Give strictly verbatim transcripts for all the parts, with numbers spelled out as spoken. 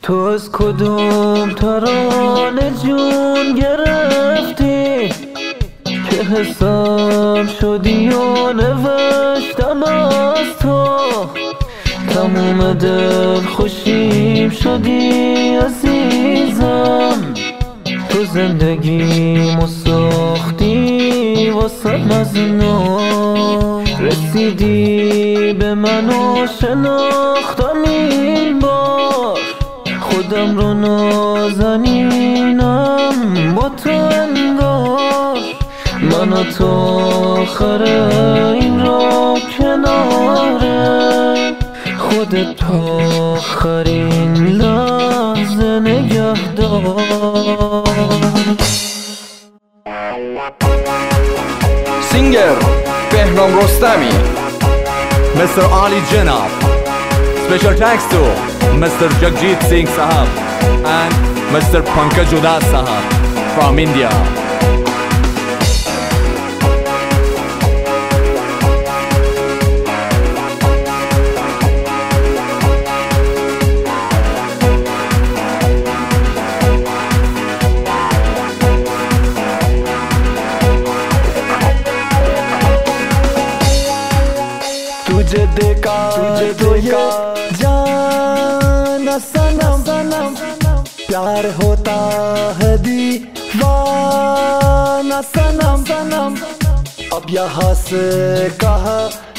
تو از کدوم ترانه جون گرفتی که حساب شدی و نوشتم از تو، تموم دل خوشیم شدی عزیزم. تو زندگیمو ساختی واسه مزنو، رسیدی به من و شناختم این بار، خودم رو نازنینم با تو انگار. من و تو آخر این را کناره، خودت تا آخرین لحظه نگهدار. سینگر بهرام رستمی، Mister Ali Janab. Special thanks to Mister Jagjit Singh Sahab and Mister Pankaj Udas Sahab from India. तुझे देखा तो ये जाना सनम सनम, प्यार होता है दीवाना सनम सनम। अब यहाँ से कहा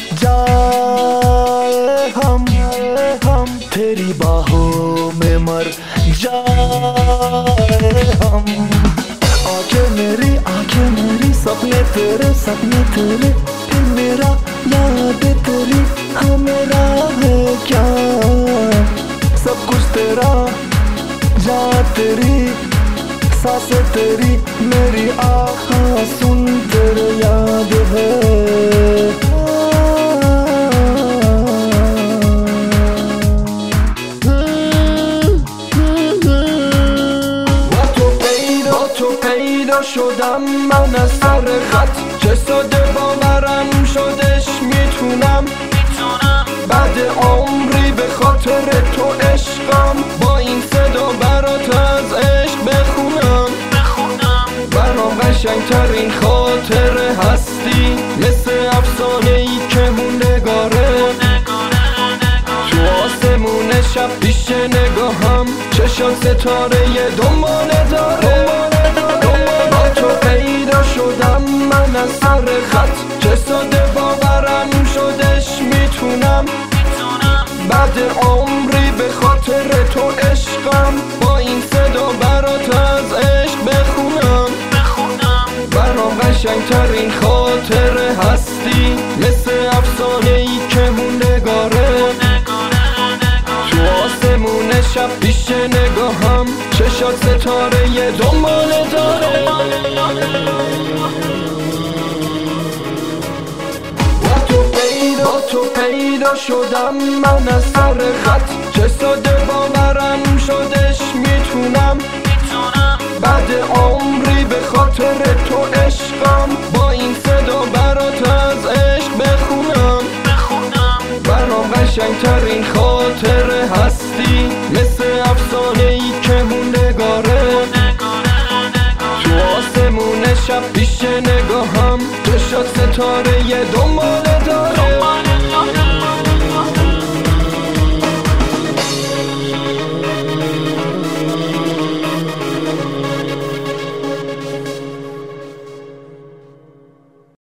जाए हम हम तेरी बाहों में मर जाए हम। आंखें मेरी आंखें मेरी सपने तेरे सपने तेरे, दिल मेरा याद तेरी हाँ मेरा है क्या, सब कुछ तेरा जान तेरी सांसें तेरी, मेरी आँखें सुन तेरे याद है। شدم من از سر خط، چه ساده باورم شدش میتونم بعد عمری به خاطر تو عشقم با این صدا برات از عشق بخونم. برام قشنگترین خاطره هستی، مثل افسانه ای که موندگاره تو آسمون شب پیش نگاهم، چشان ستاره دنباله داره. شدم من از سر خط، چه ساده باورم شدش میتونم بعد عمری به خاطر تو عشقم با این صدا برات از عشق بخونم. برام قشنگترین خاطره هستی، مثل افسانه ای که موندگاره تو آسمون شب پیش نگاهم، چشات ستاره دنباله داره. با تو پیدا شدم من از سر خط، چه ساده باورم شدش میتونم بعد عمری به خاطر تو عشقم با این صدا برات از عشق بخونم. برام قشنگترین خاطره هستی، مثل افسانه ای که موندگاره تو آسمون شب پیش نگاهم، چشات ستاره دنباله